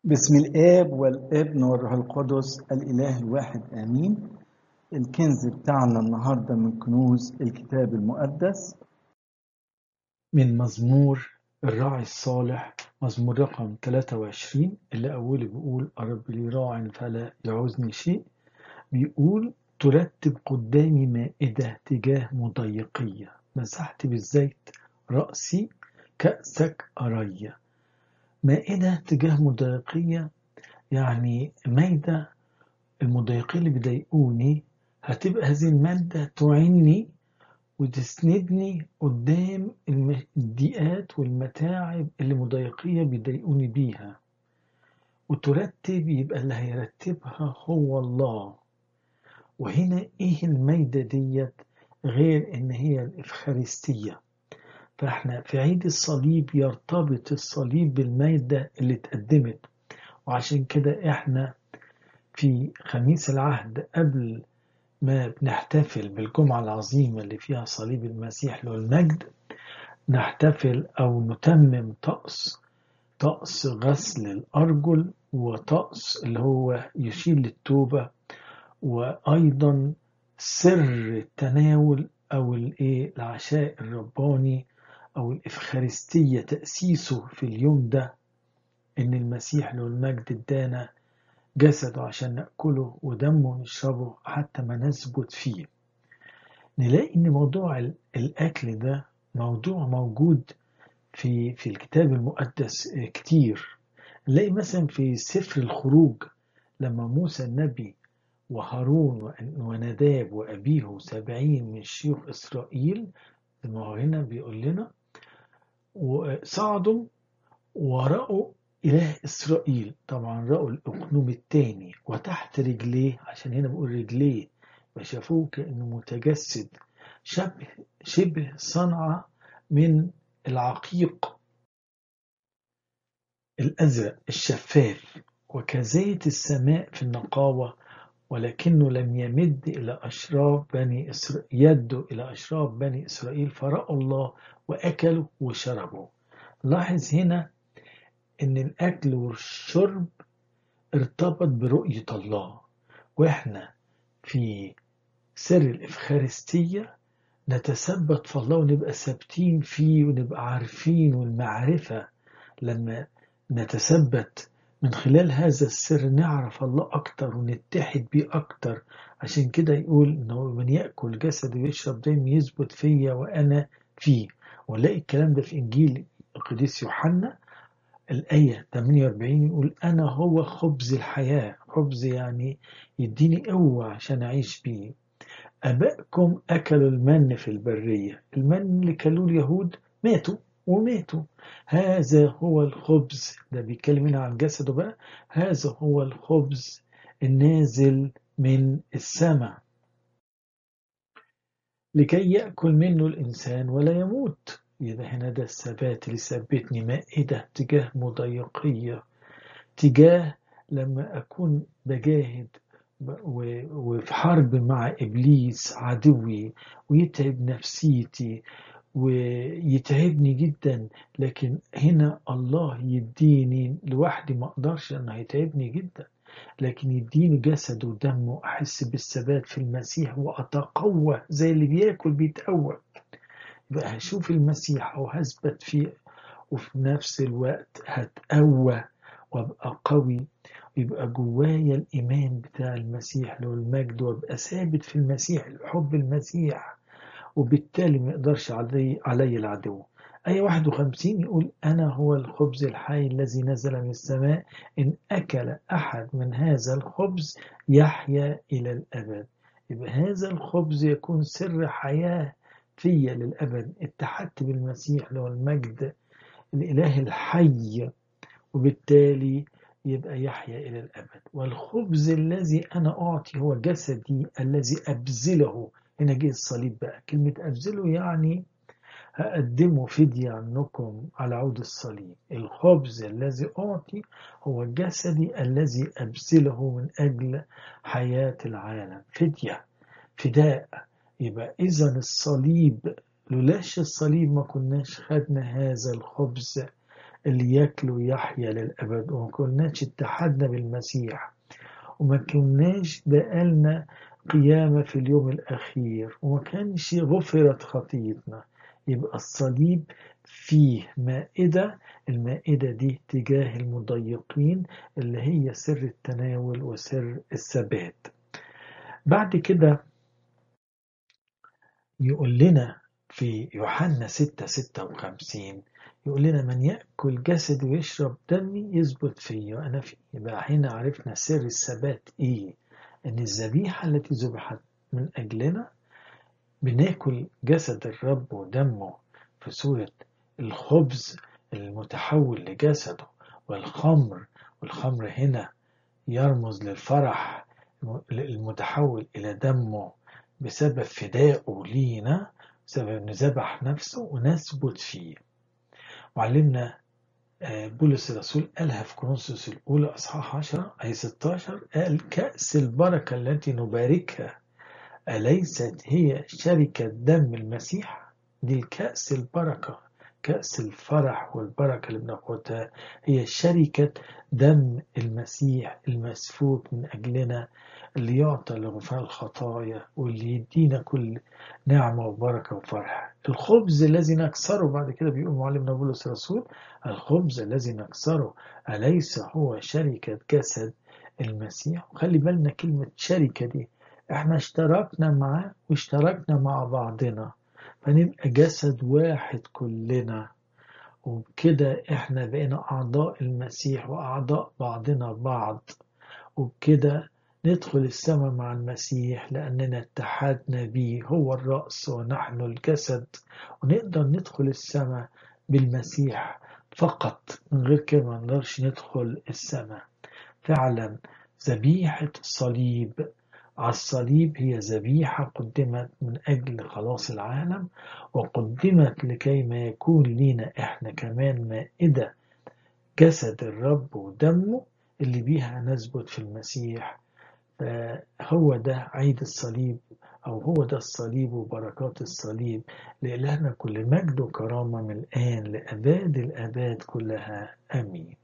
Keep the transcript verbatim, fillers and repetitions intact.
بسم الآب والابن والروح القدس الإله الواحد آمين. الكنز بتاعنا النهاردة من كنوز الكتاب المقدس من مزمور الراعي الصالح، مزمور رقم ثلاثة وعشرين اللي أوله بيقول الرب لي راع فلا يعوزني شيء. بيقول ترتب قدامي مائدة تجاه مضيقية، مسحت بالزيت رأسي كأسك أريا. مائدة تجاه مضيقية يعني مادة المضايقين اللي بيضايقوني، هتبقى هذه المادة تعني وتسندني قدام الم- الضيقات والمتاعب اللي مضايقية بيضايقوني بيها، وترتب يبقى اللي هيرتبها هو الله. وهنا ايه المادة ديت غير ان هي الإفخارستية؟ فاحنا في عيد الصليب يرتبط الصليب بالمادة اللي اتقدمت، وعشان كده احنا في خميس العهد قبل ما بنحتفل بالجمعة العظيمة اللي فيها صليب المسيح له المجد، نحتفل أو نتمم طقس طقس غسل الأرجل، وطقس اللي هو يشير للتوبة، وأيضا سر التناول أو الإيه العشاء الرباني أو الإفخارستية، تأسيسه في اليوم ده إن المسيح له المجد ادانا جسده عشان نأكله ودمه نشربه حتى ما نثبت فيه. نلاقي إن موضوع الأكل ده موضوع موجود في في الكتاب المقدس كتير. نلاقي مثلا في سفر الخروج لما موسى النبي وهارون ونداب وأبيه سبعين من شيوخ إسرائيل، ما هو هنا بيقول لنا وصعدوا ورأوا إله إسرائيل. طبعا رأوا الأقنوم التاني وتحت رجليه، عشان هنا بقول رجليه، فشافوه كأنه متجسد شبه شبه صنعة من العقيق الأزرق الشفاف، وكزيت السماء في النقاوة، ولكنه لم يمد إلى أشراف بني إسرائيل يده إلى أشراف بني إسرائيل، فرأوا الله وأكلوا وشربوا. لاحظ هنا إن الأكل والشرب ارتبط برؤية الله، وإحنا في سر الإفخارستية نتثبت في الله ونبقى ثابتين فيه ونبقى عارفين. والمعرفة لما نتثبت من خلال هذا السر نعرف الله أكتر ونتحد بيه أكتر. عشان كده يقول إنه من يأكل جسدي ويشرب دمي يثبت فيا وأنا فيه. ونلاقي الكلام ده في إنجيل القديس يوحنا الآية ثمانية وأربعين يقول أنا هو خبز الحياة. خبز يعني يديني قوة عشان أعيش بيه. آبائكم أكلوا المن في البرية، المن اللي كلوه اليهود ماتوا وماتوا. هذا هو الخبز، ده بيتكلم هنا عن جسده بقى. هذا هو الخبز النازل من السماء لكي يأكل منه الإنسان ولا يموت. يبقى هنا ده الثبات اللي ثبتني، مائدة تجاه مضايقية، تجاه لما أكون بجاهد وفي حرب مع إبليس عدوي ويتعب نفسيتي ويتعبني جدا، لكن هنا الله يديني لوحدي، ما أقدرش أنه يتعبني جدا، لكن يديني جسد ودم وأحس بالثبات في المسيح وأتقوى زي اللي بياكل بيتقوى. يبقى هشوف المسيح وهثبت فيه، وفي نفس الوقت هتقوى وابقى قوي، يبقى جوايا الإيمان بتاع المسيح له المجد، وابقى ثابت في المسيح حب المسيح، وبالتالي ما يقدرش علي, علي العدو. آية واحد وخمسين يقول أنا هو الخبز الحي الذي نزل من السماء، إن أكل أحد من هذا الخبز يحيا إلى الأبد. يبقى هذا الخبز يكون سر حياة فيا للأبد، اتحدت بالمسيح له المجد الإله الحي، وبالتالي يبقى يحيا إلى الأبد. والخبز الذي أنا أعطي هو جسدي الذي أبذله. هنا جه الصليب بقى، كلمة أبذله يعني هقدمه فدية عنكم على عود الصليب. الخبز الذي أعطي هو جسدي الذي أبذله من أجل حياة العالم، فدية، فداء. يبقى إذن الصليب، لولاش الصليب ما كناش خدنا هذا الخبز اللي ياكله يحيا للأبد، وما كناش اتحدنا بالمسيح، وما كناش بقالنا قيامة في اليوم الأخير، وما كانش غفرت خطيتنا، يبقى الصليب فيه مائدة. المائدة دي تجاه المضيقين اللي هي سر التناول وسر الثبات. بعد كده يقول لنا في يوحنا ستة ستة وخمسين، يقول لنا من يأكل جسدي ويشرب دمي يثبت فيه وأنا فيه. يبقى هنا عرفنا سر الثبات إيه؟ إن الذبيحة التي ذبحت من أجلنا، بناكل جسد الرب ودمه في صورة الخبز المتحول لجسده، والخمر، والخمر هنا يرمز للفرح المتحول إلى دمه بسبب فدائه لينا، بسبب أنه ذبح نفسه ونثبت فيه. وعلمنا بولس الرسول قالها في كورنثوس الأولى أصحاح عشرة آية ستاشر، قال كأس البركة التي نباركها أليست هي شركة دم المسيح؟ دي الكأس البركة، كأس الفرح والبركة اللي بناخدها هي شركة دم المسيح المسفوك من أجلنا، اللي يعطى لغفران الخطايا واللي يدينا كل نعمة وبركة وفرح. الخبز الذي نكسره، بعد كده بيقول معلمنا بولس الرسول، الخبز الذي نكسره أليس هو شركة جسد المسيح؟ وخلي بالنا كلمة شركة دي، احنا اشتركنا معاه واشتركنا مع بعضنا، فنبقى جسد واحد كلنا، وبكده احنا بقينا أعضاء المسيح وأعضاء بعضنا بعض، وبكده ندخل السماء مع المسيح لأننا اتحدنا به، هو الرأس ونحن الجسد، ونقدر ندخل السماء بالمسيح فقط، من غير كده ما نقدرش ندخل السماء. فعلا ذبيحة الصليب على الصليب هي ذبيحة قدمت من أجل خلاص العالم، وقدمت لكي ما يكون لنا إحنا كمان مائدة جسد الرب ودمه اللي بيها نثبت في المسيح. فهو ده عيد الصليب، أو هو ده الصليب وبركات الصليب. لإلهنا كل مجد وكرامة من الآن لأباد الآباد كلها، آمين.